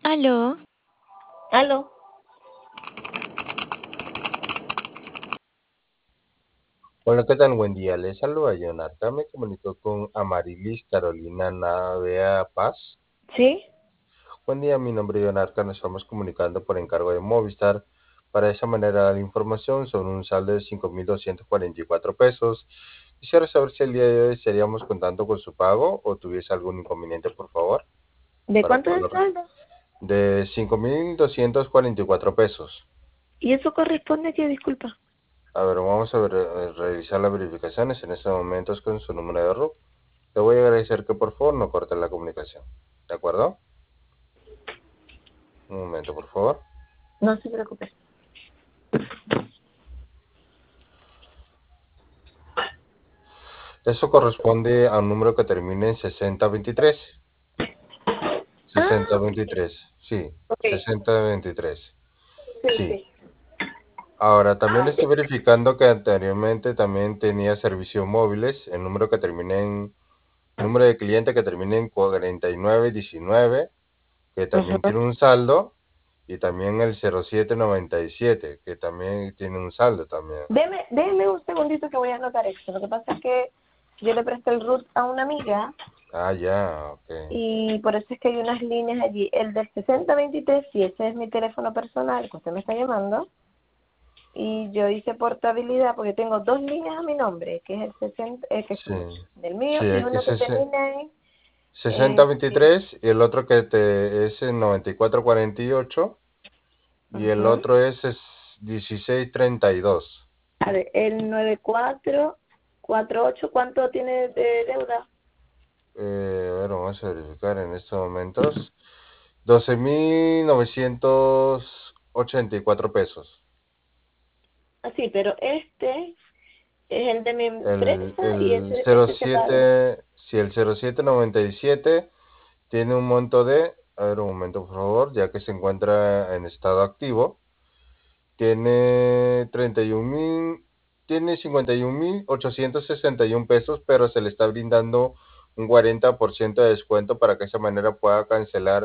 Aló, Aló. Hola, ¿qué tal? Buen día. Les saluda Jonathan. Me comunico con Amarilis Carolina Navea Paz. ¿Sí? Buen día, mi nombre es Jonathan. Nos estamos comunicando por encargo de Movistar. Para esa manera dar información sobre un saldo de 5.244 pesos. Quisiera saber si el día de hoy estaríamos contando con su pago o tuviese algún inconveniente, por favor, ¿De para cuánto es el poder. saldo? De 5.244 pesos. ¿Y eso corresponde a qué? Disculpa. A ver, vamos a revisar las verificaciones en estos momentos con su número de RUC. Te voy a agradecer que por favor no cortes la comunicación. ¿De acuerdo? Un momento, por favor. No se preocupe. Eso corresponde a un número que termine en 6023. Ah, ok. 6023, sí. Ok. 6023, Sí, sí. sí. Ahora, también estoy verificando que anteriormente también tenía servicios móviles, el número que termine en, número de cliente que termine en 4919, que también Ujú. tiene un saldo, y también el 0797, que también tiene un saldo también. Déjeme un segundito que voy a anotar esto. Lo que pasa es que yo le presté el root a una amiga Ah, ya, ok. y por eso es que hay unas líneas allí. El del 6023, si ese es mi teléfono personal que usted me está llamando, y yo hice portabilidad porque tengo dos líneas a mi nombre, que es el 60, que es Sí, del mío, sí, y que uno es que ese termina en 6023 y el otro que es en 9448 y el ujú. otro es 1632. A ver, el 9448, ¿cuánto tiene de deuda? A ver, vamos a verificar en estos momentos. 12.984 pesos. Ah, sí, pero este es el de mi El, empresa y el ese se paga. 07, si el 0797 tiene un monto de, a ver un momento por favor, ya que se encuentra en estado activo. Tiene 31.000, tiene 51.861 pesos, pero se le está brindando un 40% de descuento para que de esa manera pueda cancelar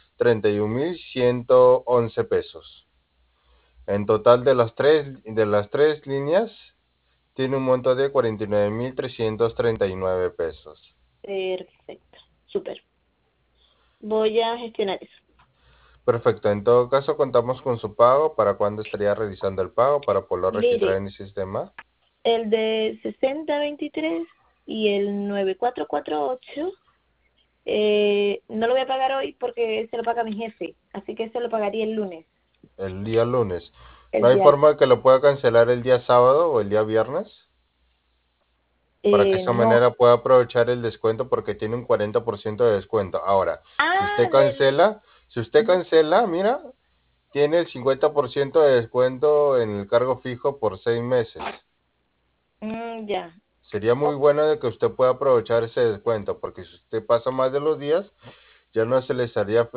31.111 pesos. En total de las tres líneas, tiene un monto de 49.339 pesos. Perfecto, súper. Voy a gestionar eso. Perfecto, en todo caso contamos con su pago. ¿Para cuándo estaría realizando el pago para poderlo registrar Mire, en el sistema? el de 6023 y el 9448, no lo voy a pagar hoy porque se lo paga mi jefe, así que se lo pagaría el lunes, El día lunes. ¿No el hay día forma de que lo pueda cancelar el día sábado o el día viernes? Para que de esa no. manera pueda aprovechar el descuento porque tiene un 40% de descuento. Ahora, si usted Ah, cancela, si usted cancela, mira, tiene el 50% de descuento en el cargo fijo por 6 meses. ya. Sería muy bueno de que usted pueda aprovechar ese descuento porque si usted pasa más de los días, ya no se le estaría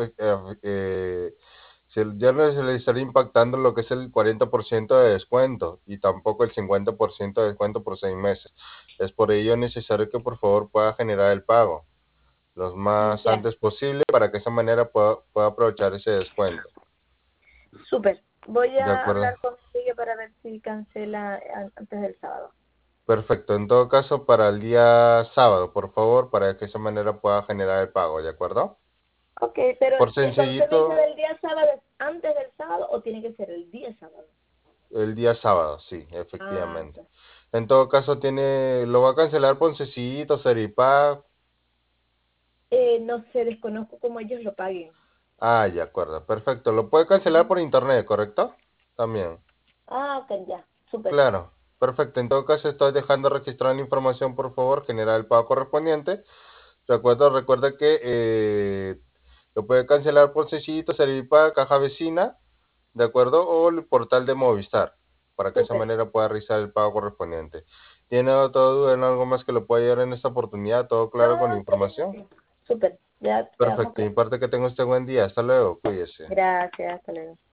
ya no se le estaría impactando lo que es el 40% de descuento y tampoco el 50% de descuento por 6 meses. Es por ello necesario que por favor pueda generar el pago lo más Ya, antes posible para que de esa manera pueda aprovechar ese descuento. súper. Voy De a acuerdo. hablar con ella para ver si cancela antes del sábado. Perfecto. En todo caso, para el día sábado, por favor, para que de esa manera pueda generar el pago. ¿De acuerdo? Ok, pero Por cuando usted me dice sencillito, del día sábado, ¿es antes del sábado o tiene que ser el día sábado? el día sábado, sí, Ah, efectivamente. ya. En todo caso, lo va a cancelar Poncecito, Seripag. No sé, desconozco cómo ellos lo paguen. Ah, de acuerdo, perfecto. Lo puede cancelar por internet, ¿correcto? También. Ah, ok, ya, súper. Claro, perfecto. En todo caso, estoy dejando registrar la información, por favor, generar el pago correspondiente. Recuerda que lo puede cancelar por Sencillito, Servipago, Caja Vecina, ¿de acuerdo? O el portal de Movistar, para que de esa Súper. manera pueda realizar el pago correspondiente. ¿Tiene otra duda en algo más que lo pueda ayudar en esta oportunidad? ¿Todo No, claro con la estaría información? bien. Súper, ya quedamos Perfecto, mi claros. parte que tenga usted buen día. Hasta luego, cuídese. Gracias, hasta luego.